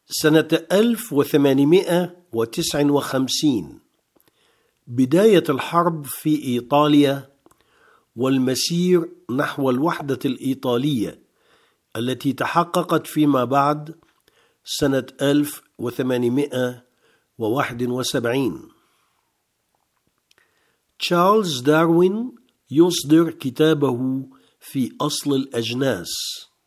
سنة 1859 بداية الحرب في إيطاليا والمسير نحو الوحدة الإيطالية التي تحققت فيما بعد سنة 1871. تشارلز داروين يصدر كتابه في أصل الأجناس.